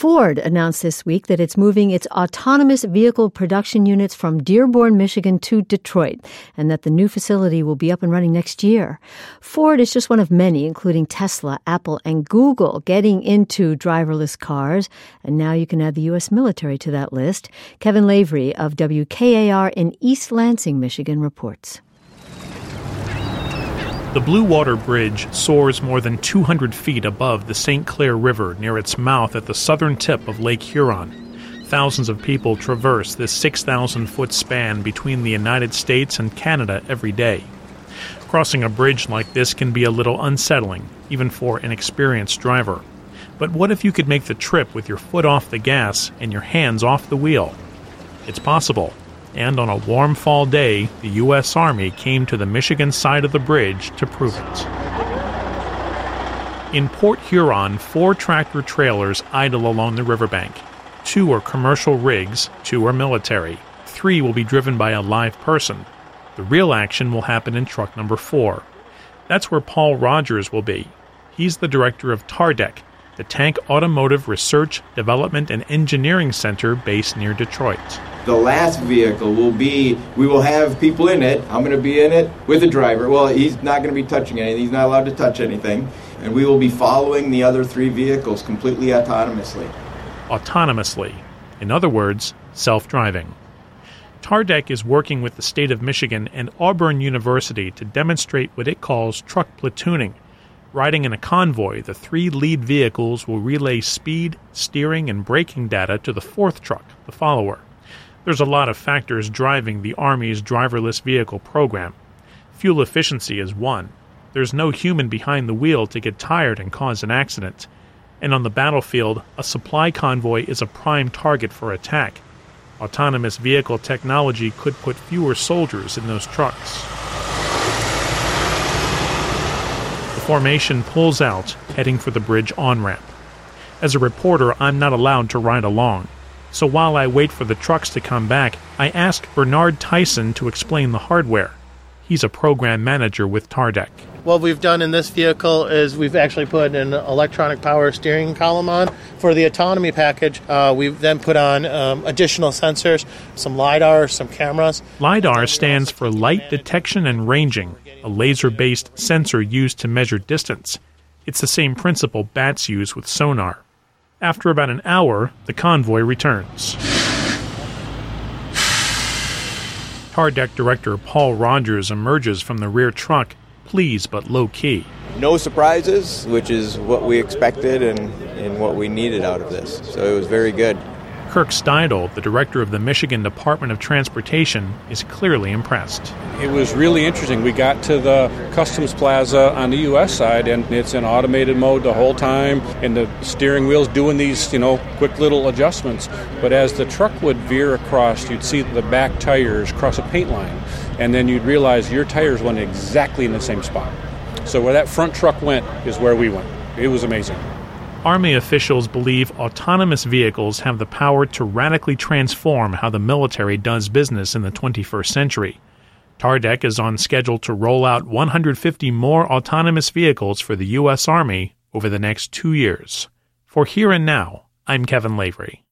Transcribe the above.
Ford announced this week that it's moving its autonomous vehicle production units from Dearborn, Michigan to Detroit, and that the new facility will be up and running next year. Ford is just one of many, including Tesla, Apple, and Google, getting into driverless cars. And now you can add the U.S. military to that list. Kevin Lavery of WKAR in East Lansing, Michigan, reports. The Blue Water Bridge soars more than 200 feet above the St. Clair River near its mouth at the southern tip of Lake Huron. Thousands of people traverse this 6,000-foot span between the United States and Canada every day. Crossing a bridge like this can be a little unsettling, even for an experienced driver. But what if you could make the trip with your foot off the gas and your hands off the wheel? It's possible. And on a warm fall day, the U.S. Army came to the Michigan side of the bridge to prove it. In Port Huron, 4 tractor trailers idle along the riverbank. 2 are commercial rigs, 2 are military. 3 will be driven by a live person. The real action will happen in truck number 4. That's where Paul Rogers will be. He's the director of TARDEC, the Tank Automotive Research, Development, and Engineering Center based near Detroit. The last vehicle we will have people in it. I'm going to be in it with a driver. Well, he's not going to be touching anything. He's not allowed to touch anything. And we will be following the other 3 vehicles completely autonomously. Autonomously. In other words, self-driving. TARDEC is working with the state of Michigan and Auburn University to demonstrate what it calls truck platooning. Riding in a convoy, the 3 lead vehicles will relay speed, steering, and braking data to the 4th truck, the follower. There's a lot of factors driving the Army's driverless vehicle program. Fuel efficiency is one. There's no human behind the wheel to get tired and cause an accident. And on the battlefield, a supply convoy is a prime target for attack. Autonomous vehicle technology could put fewer soldiers in those trucks. The formation pulls out, heading for the bridge on-ramp. As a reporter, I'm not allowed to ride along. So while I wait for the trucks to come back, I ask Bernard Tyson to explain the hardware. He's a program manager with TARDEC. What we've done in this vehicle is we've actually put an electronic power steering column on. For the autonomy package, we've then put on additional sensors, some LiDAR, some cameras. LiDAR stands for Light Detection and Ranging, a laser-based sensor used to measure distance. It's the same principle bats use with sonar. After about an hour, the convoy returns. TARDEC Director Paul Rogers emerges from the rear truck, pleased but low-key. No surprises, which is what we expected and what we needed out of this. So it was very good. Kirk Steidel, the director of the Michigan Department of Transportation, is clearly impressed. It was really interesting. We got to the customs plaza on the U.S. side, and it's in automated mode the whole time, and the steering wheel's doing these, quick little adjustments. But as the truck would veer across, you'd see the back tires cross a paint line, and then you'd realize your tires went exactly in the same spot. So where that front truck went is where we went. It was amazing. Army officials believe autonomous vehicles have the power to radically transform how the military does business in the 21st century. TARDEC is on schedule to roll out 150 more autonomous vehicles for the U.S. Army over the next 2 years. For Here and Now, I'm Kevin Lavery.